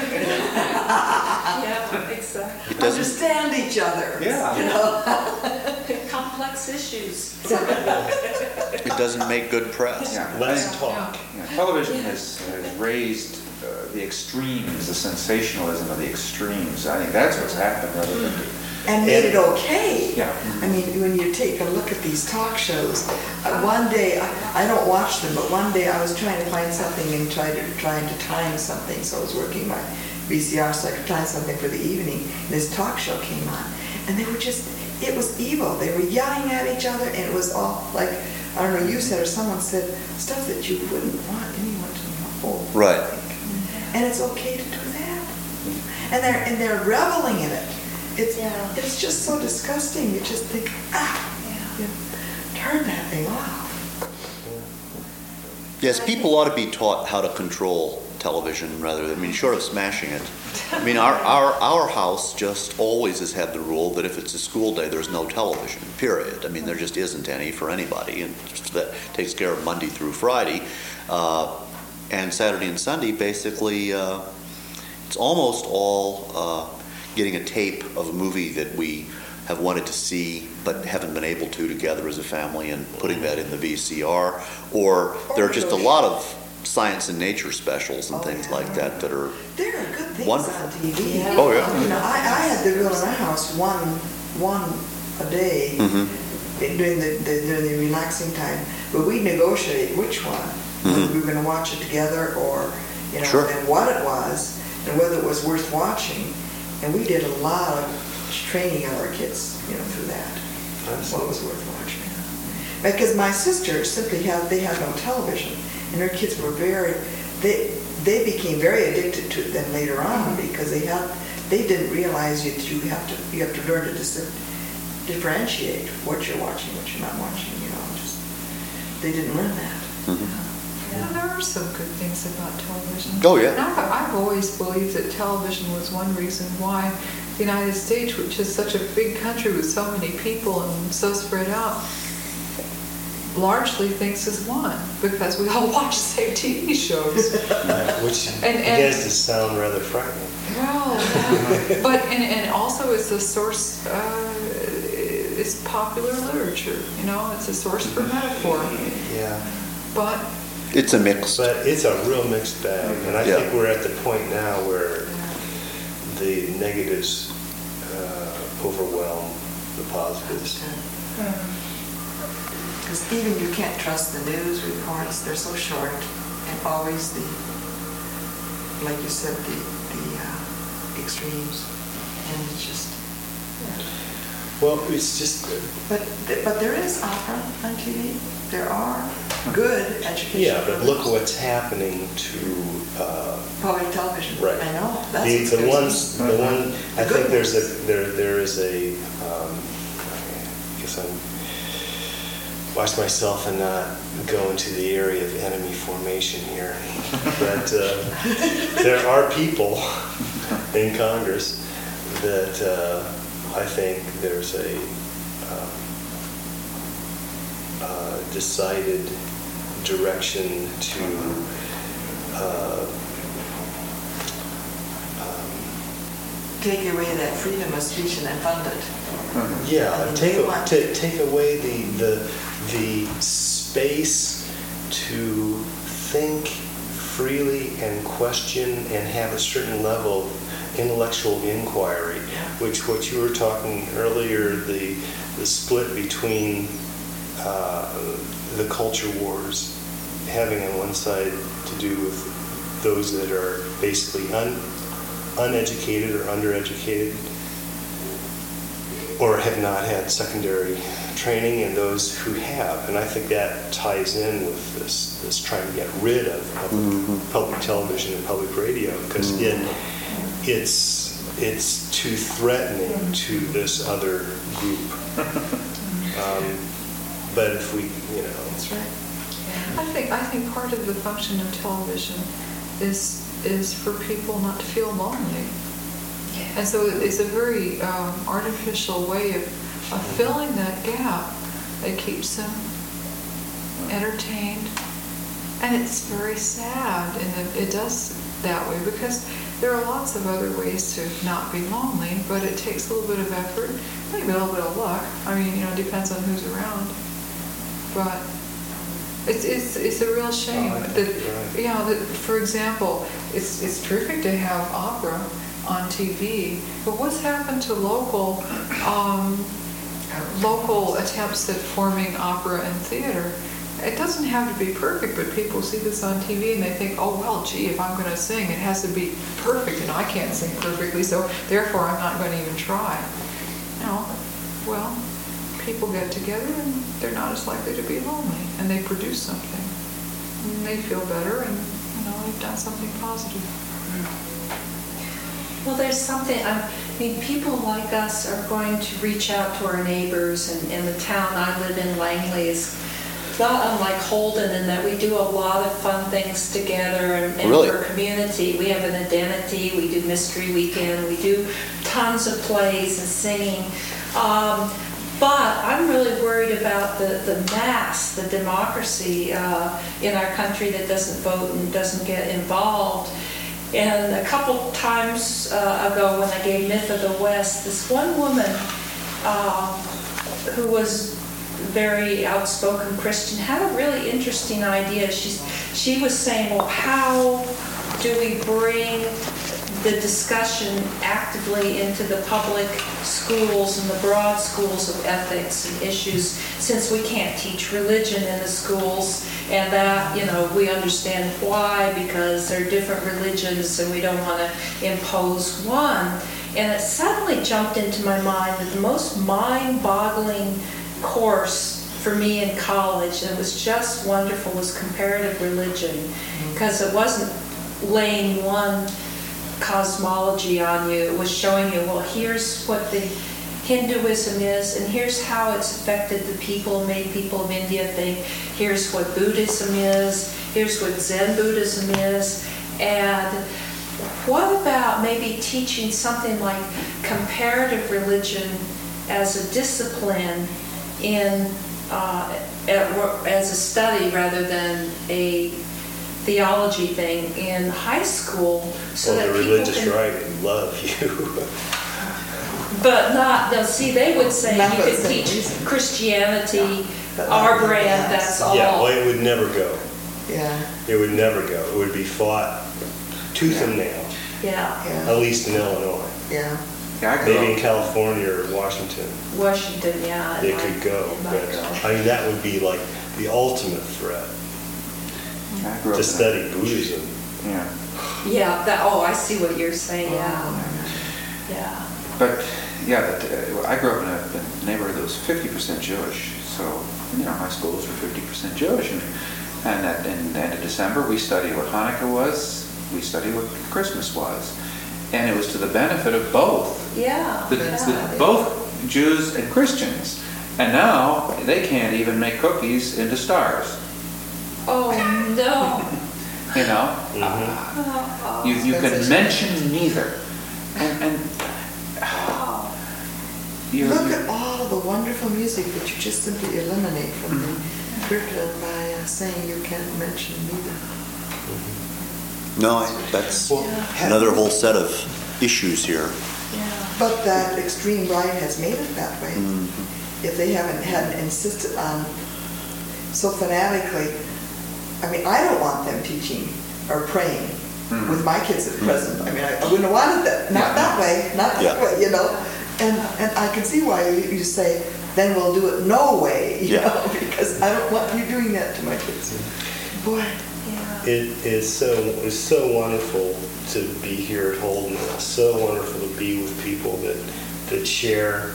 Speaker 4: Yeah, exactly.
Speaker 2: It doesn't,
Speaker 3: Understand each other.
Speaker 5: Yeah.
Speaker 3: You know?
Speaker 4: Complex issues.
Speaker 2: it doesn't make good press.
Speaker 7: Yeah,
Speaker 5: Let's
Speaker 7: I think-
Speaker 5: talk.
Speaker 7: yeah, television has, has raised uh, the extremes, the sensationalism of the extremes. I think that's what's happened rather than.
Speaker 3: And made it okay.
Speaker 7: Yeah.
Speaker 3: I mean, when you take a look at these talk shows, uh, one day, I, I don't watch them, but one day I was trying to find something and tried to, trying to time something, so I was working my V C R so I could time something for the evening, and this talk show came on, and they were just, it was evil. They were yelling at each other, and it was all like, I don't know, you said or someone said, stuff that you wouldn't want anyone to know.
Speaker 2: Right.
Speaker 3: And it's okay to do that. And they're, and they're reveling in it. It's,
Speaker 4: Yeah.
Speaker 3: it's just so disgusting. You just think, ah, you know, turn that thing off.
Speaker 2: Yes, people ought to be taught how to control television rather than, I mean, short of smashing it. I mean, our, our, our house just always has had the rule that if it's a school day, there's no television, period. I mean, there just isn't any for anybody, and that takes care of Monday through Friday. Uh, and Saturday and Sunday, basically, uh, it's almost all uh, getting a tape of a movie that we have wanted to see but haven't been able to together as a family and putting that in the V C R. Or there are just a lot of science and nature specials and
Speaker 3: Oh,
Speaker 2: things
Speaker 3: yeah.
Speaker 2: like that that are
Speaker 3: There are good things
Speaker 2: Wonderful.
Speaker 3: on T V.
Speaker 4: Yeah.
Speaker 2: Oh, yeah.
Speaker 3: You know, I, I had the rule in our house, one, one a day
Speaker 2: Mhm.
Speaker 3: during the, the during the relaxing time, but we negotiate which one.
Speaker 2: Mhm.
Speaker 3: Whether we were going to watch it together, or you know,
Speaker 2: Sure.
Speaker 3: and what it was, and whether it was worth watching. And we did a lot of training of our kids, you know, through that. What was worth watching. Because my sister simply had, they had no television, and her kids were very, they they became very addicted to them later on because they had, they didn't realize that you have to, you have to learn to dis- differentiate what you're watching, what you're not watching, you know, just, they didn't learn that.
Speaker 6: Yeah, there are some good things about television.
Speaker 2: Oh, yeah.
Speaker 6: And I've, I've always believed that television was one reason why the United States, which is such a big country with so many people and so spread out, largely thinks as one, because we all watch the same T V shows.
Speaker 5: Which
Speaker 6: And- and-
Speaker 5: begins to sound rather frightening.
Speaker 6: Well, yeah. But, and, and also it's a source, uh, it's popular literature, you know, it's a source for metaphor.
Speaker 5: Yeah.
Speaker 6: But
Speaker 2: It's a mix.
Speaker 5: But it's a real mixed bag, and I
Speaker 2: Yeah.
Speaker 5: think we're at the point now where the negatives uh, overwhelm the positives.
Speaker 3: Because even you can't trust the news reports, they're so short, and always the, like you said, the, the uh, extremes, and it's just...
Speaker 5: Well, it's just...
Speaker 3: But, but there is opera on T V. There are good educational
Speaker 5: Yeah, but look
Speaker 3: programs.
Speaker 5: what's happening to... Uh,
Speaker 3: Public television.
Speaker 5: Right.
Speaker 3: I know. That's
Speaker 5: The,
Speaker 3: what's
Speaker 5: the
Speaker 3: good.
Speaker 5: ones, the one, I
Speaker 3: The
Speaker 5: think
Speaker 3: good
Speaker 5: there's a,
Speaker 3: ones.
Speaker 5: there, there is a, um, I guess I'm, watch myself and not go into the area of enemy formation here. But uh, there are people in Congress that uh, I think there's a um, uh, decided direction to uh,
Speaker 3: Take away that freedom of speech and then fund it.
Speaker 5: Yeah,
Speaker 3: I mean,
Speaker 5: take,
Speaker 3: they
Speaker 5: a-
Speaker 3: want-
Speaker 5: ta- take away the, the, the space to think freely and question and have a certain level of intellectual inquiry, which what you were talking earlier, the, the split between uh, the culture wars, having on one side to do with those that are basically un, uneducated or undereducated, or have not had secondary training, and those who have. And I think that ties in with this, this trying to get rid of, of
Speaker 1: Mm-hmm.
Speaker 5: public television and public radio, because it, it's, it's too threatening to this other group. Um, but if we, you know.
Speaker 3: That's right.
Speaker 6: I think, I think part of the function of television is, is for people not to feel lonely. And so it's a very um, artificial way of, of filling that gap that keeps them entertained. And it's very sad, and it, it does that way, because there are lots of other ways to not be lonely, but it takes a little bit of effort, maybe a little bit of luck. I mean, you know, it depends on who's around. But it's it's it's a real shame
Speaker 5: Oh, I
Speaker 6: that,
Speaker 5: think you're right.
Speaker 6: you know, that, for example, it's it's terrific to have opera on T V, but what's happened to local um, local attempts at forming opera and theater? It doesn't have to be perfect, but people see this on T V and they think, oh, well, gee, if I'm going to sing, it has to be perfect, and I can't sing perfectly, so therefore I'm not going to even try. You know, well, people get together and they're not as likely to be lonely, and they produce something, and they feel better, and, you know, they've done something positive.
Speaker 4: Well, there's something, I mean, people like us are going to reach out to our neighbors, and, and the town I live in, Langley, is not unlike Holden in that we do a lot of fun things together, and, and
Speaker 1: Really?
Speaker 4: for community. We have an identity, we do Mystery Weekend, we do tons of plays and singing. Um, but I'm really worried about the, the mass, the democracy uh, in our country that doesn't vote and doesn't get involved. And a couple times uh, ago when I gave Myth of the West, this one woman uh, who was very outspoken Christian had a really interesting idea. She's, she was saying, well, how do we bring the discussion actively into the public schools and the broad schools of ethics and issues, since we can't teach religion in the schools, and that, you know, we understand why, because there are different religions and we don't want to impose one. And it suddenly jumped into my mind that the most mind-boggling course for me in college, and it was just wonderful, was comparative religion, because it wasn't laying one cosmology on you. It was showing you, well, here's what the Hinduism is, and here's how it's affected the people, made people of India think. Here's what Buddhism is. Here's what Zen Buddhism is. And what about maybe teaching something like comparative religion as a discipline in uh, as a study rather than a theology thing in high school, so
Speaker 5: Well,
Speaker 4: that
Speaker 5: the
Speaker 4: people
Speaker 5: religious
Speaker 4: can,
Speaker 5: right love you.
Speaker 4: but not, no, see, they would say
Speaker 3: Not
Speaker 4: you
Speaker 3: for the
Speaker 4: could
Speaker 3: same
Speaker 4: teach
Speaker 3: reason.
Speaker 4: Christianity,
Speaker 3: But
Speaker 4: our
Speaker 3: not
Speaker 4: brand,
Speaker 3: that.
Speaker 4: that's all.
Speaker 5: Yeah, well, it would never go.
Speaker 3: Yeah,
Speaker 5: It would never go. It would be fought tooth and nail,
Speaker 4: Yeah.
Speaker 3: yeah.
Speaker 5: at least in Illinois.
Speaker 3: Yeah.
Speaker 7: Yeah, I grew
Speaker 5: Maybe in
Speaker 7: up,
Speaker 5: California or Washington,
Speaker 4: Washington, yeah. it
Speaker 5: they
Speaker 4: might-
Speaker 5: could go.
Speaker 4: it might
Speaker 5: But
Speaker 4: go.
Speaker 5: I mean, that would be like the ultimate threat
Speaker 7: I grew up
Speaker 5: to
Speaker 7: in a-
Speaker 5: study Buddhism.
Speaker 7: Yeah,
Speaker 4: Yeah, that, oh, I see what you're saying, yeah, yeah.
Speaker 7: but, yeah, but, uh, I grew up in a, in a neighborhood that was fifty percent Jewish, so, you know, my schools were fifty percent Jewish, and, and at, in the end of December, we studied what Hanukkah was, we studied what Christmas was, and it was to the benefit of both.
Speaker 4: Yeah,
Speaker 7: The,
Speaker 4: yeah.
Speaker 7: the, both Jews and Christians, and now they can't even make cookies into stars.
Speaker 4: Oh, no.
Speaker 7: You know,
Speaker 5: Mhm.
Speaker 4: Oh,
Speaker 7: you you
Speaker 3: That's
Speaker 7: can
Speaker 3: a-
Speaker 7: mention neither, and and
Speaker 4: oh.
Speaker 7: you.
Speaker 3: Look
Speaker 7: you-
Speaker 3: at all the wonderful music that you just simply eliminate from the curriculum by uh, saying you can't mention neither.
Speaker 2: No, I- that's
Speaker 5: Well,
Speaker 2: another whole set of issues here.
Speaker 4: Yeah.
Speaker 3: But that extreme right has made it that way.
Speaker 2: Mm-hmm.
Speaker 3: If they haven't, hadn't insisted on so fanatically, I mean, I don't want them teaching or praying
Speaker 2: Mm-hmm.
Speaker 3: with my kids at present. I mean, I I wouldn't have wanted that, not
Speaker 7: Yeah.
Speaker 3: that way, not that
Speaker 2: Yeah.
Speaker 3: way, you know? And, and I can see why you you say, then we'll do it no way, you
Speaker 2: Yeah.
Speaker 3: know? Because I don't want you doing that to my kids. Boy,
Speaker 4: Yeah.
Speaker 5: It is so, it's so wonderful to be here at Holden. It's so wonderful to be with people that, that share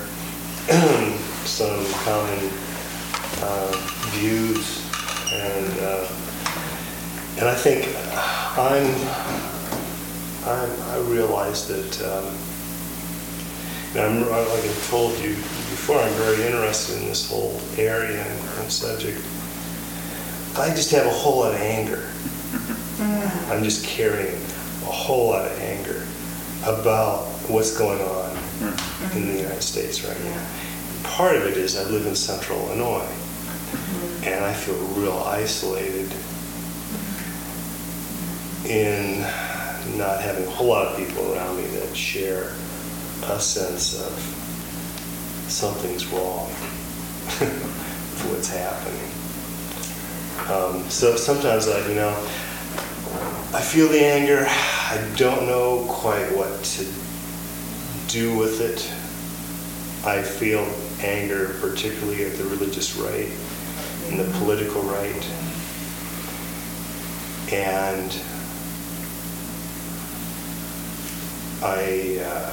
Speaker 5: some common uh, views. And, uh, and I think I'm, I'm, I realize that, um, and I'm, like I told you before, I'm very interested in this whole area and, and subject. I just have a whole lot of anger. I'm just carrying a whole lot of anger about what's going on in the United States right now. Part of it is I live in central Illinois, and I feel real isolated in not having a whole lot of people around me that share a sense of something's wrong with what's happening. Um, so sometimes I, you know, I feel the anger. I don't know quite what to do with it. I feel anger particularly at the religious right and the political right. And I, uh,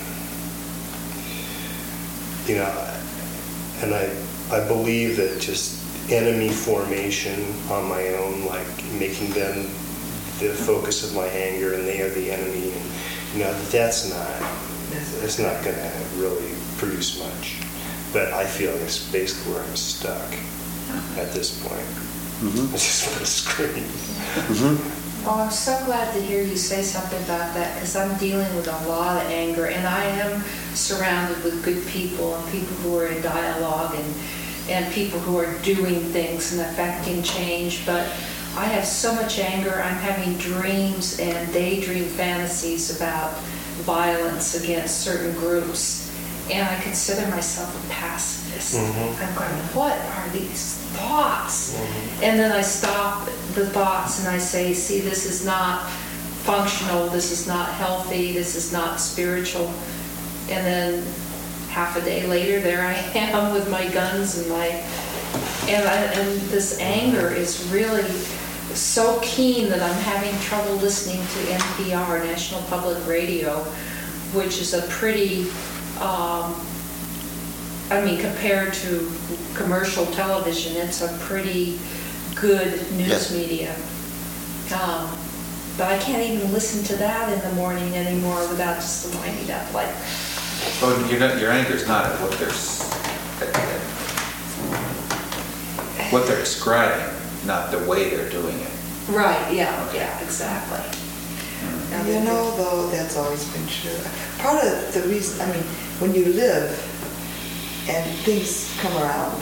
Speaker 5: you know, and I, I believe that just enemy formation on my own, like making them the focus of my anger and they are the enemy, and you know, that's not, it's not going to really produce much. But I feel it's basically where I'm stuck at this point.
Speaker 2: Mm-hmm.
Speaker 5: I just want to scream.
Speaker 2: Mm-hmm.
Speaker 4: Oh, I'm so glad to hear you say something about that, because I'm dealing with a lot of anger, and I am surrounded with good people and people who are in dialogue and, and people who are doing things and affecting change, but I have so much anger. I'm having dreams and daydream fantasies about violence against certain groups, and I consider myself a pacifist.
Speaker 5: Mhm.
Speaker 4: I'm going, what are these thoughts?
Speaker 5: Mhm.
Speaker 4: And then I stop the thoughts and I say, see, this is not functional, this is not healthy, this is not spiritual. And then half a day later, there I am with my guns and my, and, I, and this anger is really so keen that I'm having trouble listening to N P R, National Public Radio, which is a pretty, um, I mean, compared to commercial television, it's a pretty good news
Speaker 2: Yes.
Speaker 4: media. Um, but I can't even listen to that in the morning anymore without just winding up like,
Speaker 7: Well, your, your anger's not at what they're, s- at- at what they're describing, not the way they're doing it.
Speaker 4: right, yeah, yeah, exactly.
Speaker 3: And you know, though, that's always been true. Part of the reason, I mean, when you live and things come around,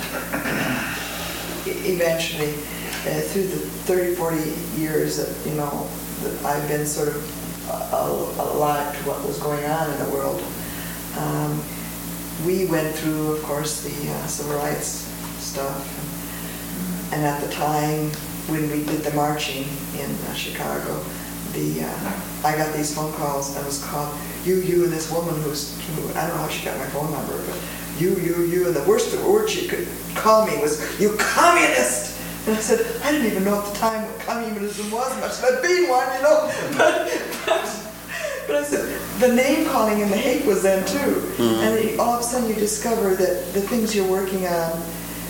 Speaker 3: e- eventually, uh, through the thirty, forty years that, you know, that I've been sort of uh, alive to what was going on in the world, um, we went through, of course, the uh, civil rights stuff. And at the time, when we did the marching in uh, Chicago, the, uh, I got these phone calls, and it was called, you, you, and this woman who's, who, I don't know how she got my phone number, but you, you, you, and the worst word she could call me was, you communist! And I said, I didn't even know at the time what communism was, much as I'd been one, you know? But, but, but I said, the name calling and the hate was then too. Mm-hmm. And then all of a sudden you discover that the things you're working on,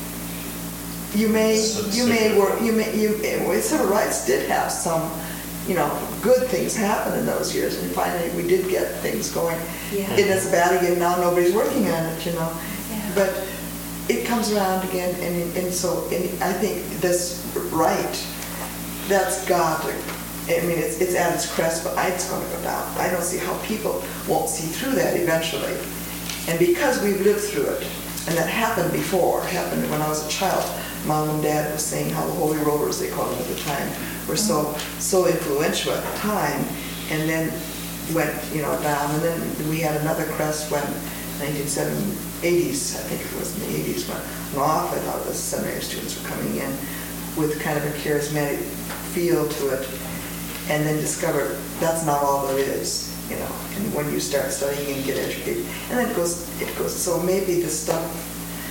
Speaker 3: you may, you may work, you may, you, civil rights did have some, you know, good things happen in those years, and finally we did get things going.
Speaker 4: Yeah.
Speaker 3: It is bad again now, nobody's working on it, you know.
Speaker 4: Yeah.
Speaker 3: But it comes around again, and, and so and I think this right, that's got to, I mean, it's, it's at its crest, but it's going to go down. I don't see how people won't see through that eventually. And because we've lived through it, and that happened before, happened when I was a child, Mom and Dad was saying how the Holy Rollers, they called them at the time, were so so influential at the time, and then went, you know, down. And then we had another crest when nineteen eighties, I think it was in the eighties, went off, and all the seminary students were coming in with kind of a charismatic feel to it, and then discovered that's not all there is, you know. And when you start studying and get educated, and then it goes, it goes. So maybe this stuff,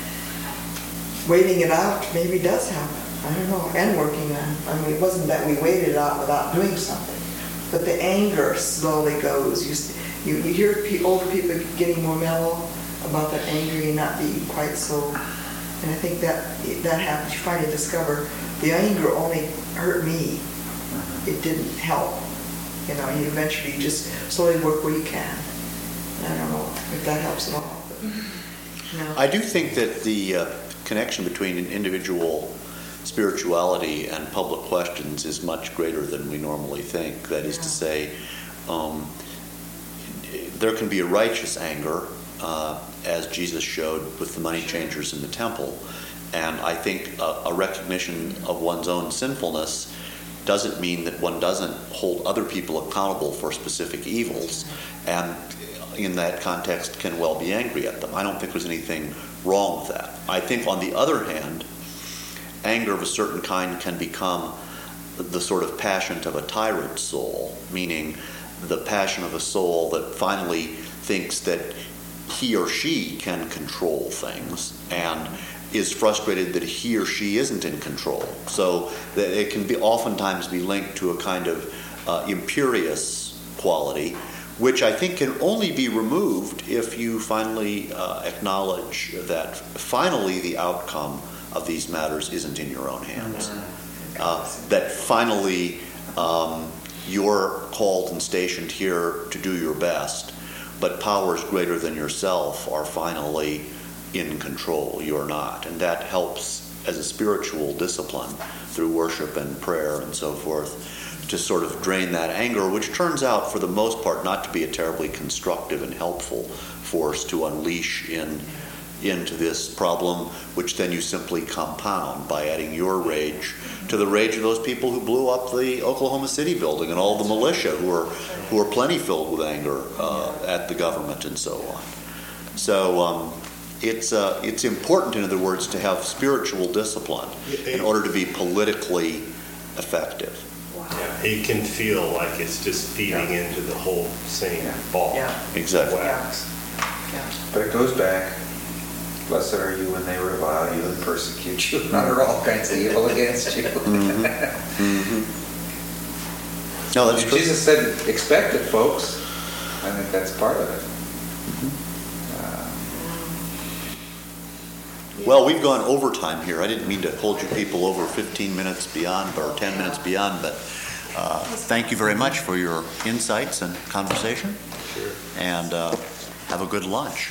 Speaker 3: waiting it out, maybe does happen. I don't know. And working on. I mean, it wasn't that we waited it out without doing something, but the anger slowly goes. You you, you hear pe- older people getting more mellow about that anger and not being quite so. And I think that that happens. You finally discover the anger only hurt me. It didn't help. You know, you eventually just slowly work where you can. And I don't know if that helps at all. But, no.
Speaker 2: I do think that the uh, connection between an individual spirituality and public questions is much greater than we normally think. That is to say, um, there can be a righteous anger, uh, as Jesus showed with the money changers in the temple. And I think a, a recognition of one's own sinfulness doesn't mean that one doesn't hold other people accountable for specific evils, and in that context can well be angry at them. I don't think there's anything wrong with that. I think, on the other hand, anger of a certain kind can become the sort of passion of a tyrant soul, meaning the passion of a soul that finally thinks that he or she can control things and is frustrated that he or she isn't in control. So that it can be oftentimes be linked to a kind of uh, imperious quality, which I think can only be removed if you finally uh, acknowledge that finally the outcome of these matters isn't in your own hands. Uh, that finally um, you're called and stationed here to do your best, but powers greater than yourself are finally in control. You're not. And that helps as a spiritual discipline through worship and prayer and so forth to sort of drain that anger, which turns out for the most part not to be a terribly constructive and helpful force to unleash in into this problem, which then you simply compound by adding your rage to the rage of those people who blew up the Oklahoma City building and all the militia who are who are plenty filled with anger uh, at the government and so on. So um, it's uh, it's important, in other words, to have spiritual discipline in order to be politically effective.
Speaker 5: Yeah, it can feel like it's just feeding
Speaker 2: Yeah.
Speaker 5: into the whole same ball.
Speaker 3: Yeah.
Speaker 2: Exactly.
Speaker 5: Wax.
Speaker 3: Yeah.
Speaker 7: But it goes back, blessed are you when they revile you and persecute you and utter all kinds of evil against you.
Speaker 2: Mm-hmm. Mm-hmm. No, that's true.
Speaker 7: Jesus said, expect it, folks. I think that's part of it.
Speaker 2: Well, we've gone overtime here. I didn't mean to hold you people over fifteen minutes beyond or ten minutes beyond, but uh, thank you very much for your insights and conversation.
Speaker 5: Sure.
Speaker 2: And uh, have a good lunch.